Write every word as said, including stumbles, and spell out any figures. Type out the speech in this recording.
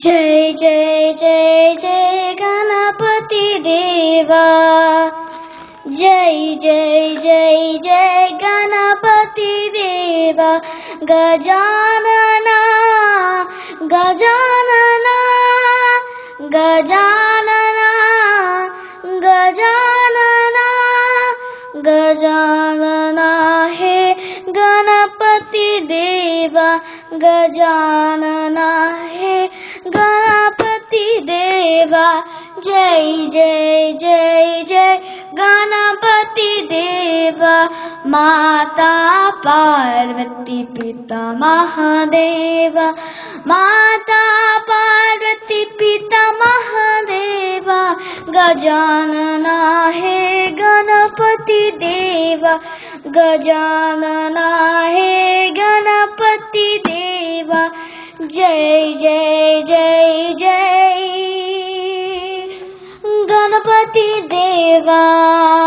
जय जय जय जय गणपति देवा। जय जय जय जय गणपति देवा। गजानना गजानना गजानना गजानना गजानना हे गणपति देवा। गजानना हे गणपति देवा। जय जय जय जय गणपति देवा। माता पार्वती पिता महादेवा। माता पार्वती पिता महादेवा। गजानना हे गणपति देवा। गजानना हे गणपति देवा। जय जय जय जय गणपति देवा।